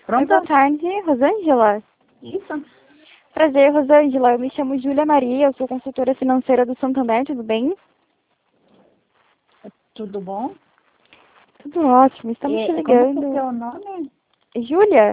Oi, Pronta? boa tarde, Rosângela. Isso. Prazer, Rosângela. Eu me chamo Júlia Maria, eu sou consultora financeira do Santander, tudo bem? Tudo bom? Tudo ótimo, estamos te Como que é o ligando. seu nome? Júlia,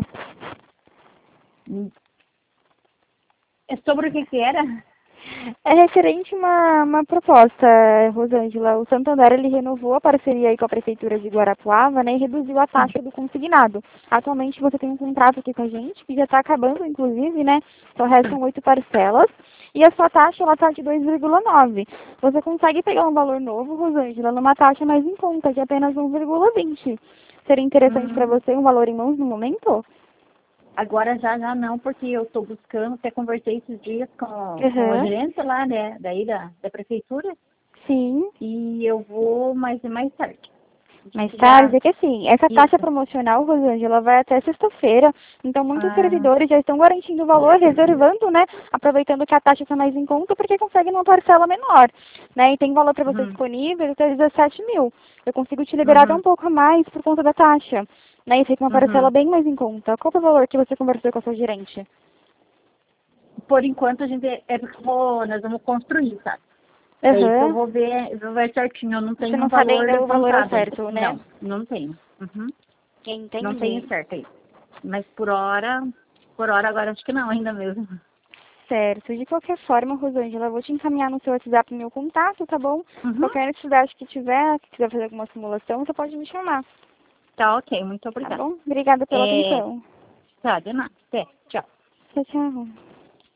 É sobre o que era? é referente uma proposta, Rosângela. O Santander, ele renovou a parceria aí com a Prefeitura de Guarapuava, né, e reduziu a taxa do consignado. Atualmente você tem um contrato aqui com a gente, que já está acabando, inclusive, né, só restam 8 parcelas, e a sua taxa, ela está de 2,9. Você consegue pegar um valor novo, Rosângela, numa taxa mais em conta, de apenas 1,20. Seria interessante para Hum, você um valor em mãos no momento? agora já não, porque eu estou buscando, até conversei esses dias com a Aham. gerente lá, né, daí da prefeitura, Sim. e eu vou mais tarde. A Mais gente tarde, já, é que assim, essa taxa isso. promocional, Rosângela, vai até sexta-feira, então muitos Ah, servidores já estão garantindo o valor, reservando, né, aproveitando que a taxa está mais em conta, porque conseguem uma parcela menor, né, e tem valor para você uhum, disponível até 17 mil. Eu consigo te liberar até um uhum, pouco a mais por conta da taxa, né, e fica uma parcela uhum. bem mais em conta. Qual é o valor que você conversou com a sua gerente? Por enquanto a gente porque nós vamos construir, sabe? Daí que Aham. vou ver certinho, eu não Você tenho um não sabe valor ainda o valor ao levantado ainda. certo, né? Não tenho. Uhum. Não tenho Entendi. certo aí. Mas por hora agora acho que não ainda mesmo. Certo. De qualquer forma, Rosângela, eu vou te encaminhar no seu WhatsApp meu contato, tá bom? Uhum. Qualquer necessidade que tiver, que quiser fazer alguma simulação, você pode me chamar, Tá, ok, muito tá obrigada. bom? Obrigada pela É, atenção. tá, de nada. Até, tchau. Tchau, tchau.